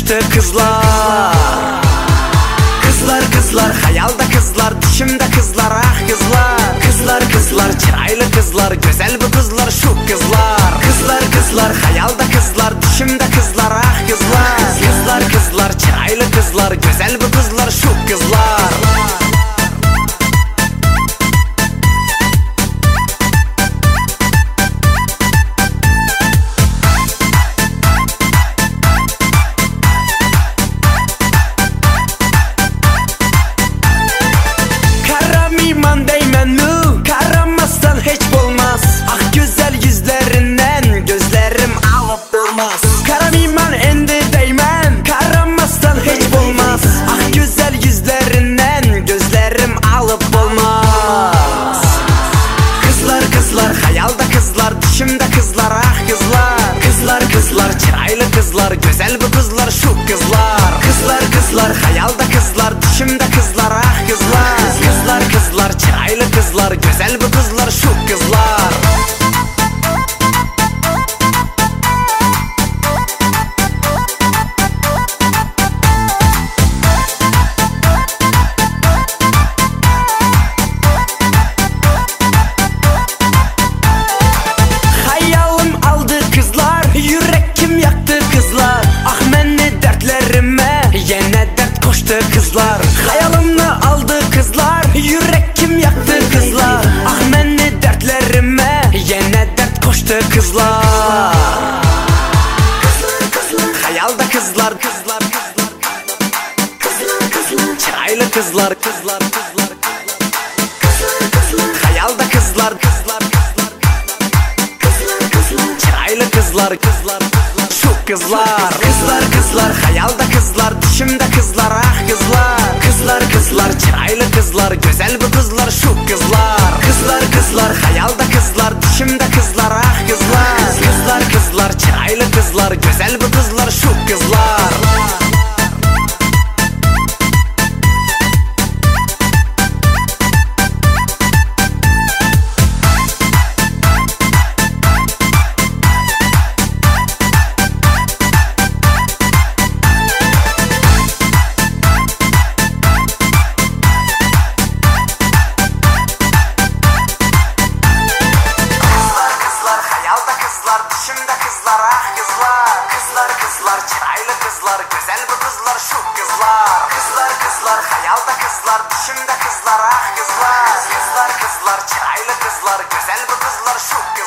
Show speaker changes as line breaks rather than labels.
koştu kızlar. Kızlar kızlar, hayalda kızlar, düşümde kızlar, ah kızlar. Kızlar kızlar, çıraylı kızlar, güzel bu kızlar, şu kızlar. Kızlar kızlar, hayalda kızlar, düşümde kızlar, ah kızlar. Kızlar kızlar, çıraylı kızlar, güzel bu kızlar, şu kızlar. Karamiman değmen mi? Karamazsan hiç olmaz. Ah güzel yüzlerinden gözlerim alıp durmaz. Karamiman endi değmen, karamazsan hiç olmaz. Ah güzel yüzlerinden gözlerim alıp olmaz. Kızlar kızlar, hayalda kızlar, düşümde kızlar, ah kızlar. Kızlar kızlar, çıraylı kızlar, güzel bu kızlar, şu kızlar. Kızlar kızlar, hayalda kızlar, düşümde kızlar, ah kızlar. Kızlar kızlar, çıraylı kızlar, güzel bu kızlar, şu kızlar. Hayalim aldı kızlar, yürek kim yaktı kızlar. Ah meni dertlerime yine dert koştu kızlar. Hayalimni aldı kızlar, yürek kim yaktı kızlar. Ah meni dertlerime yine dert koştu kızlar. Hayalda kızlar, kızlar, kızlar, çıraylı kızlar, kızlar, kızlar, hayalda kızlar, kızlar, çıraylı kızlar, kızlar, şu kızlar. Kızlar kızlar, hayalda kızlar, düşümde kızlar, ah kızlar. Kızlar kızlar, çıraylı kızlar, güzel bu kızlar, şu kızlar. Kızlar kızlar, hayalda kızlar, düşümde kızlar, ah kızlar. Kızlar kızlar, çıraylı kızlar, güzel bu kızlar, şu kızlar. Düşümde kızlar, ah kızlar. Kızlar kızlar, çıraylı kızlar, güzel bu kızlar, şu kızlar. Kızlar kızlar, hayalda kızlar, düşümde kızlar, ah kızlar. Kızlar kızlar, çıraylı kızlar, güzel bu kızlar, şu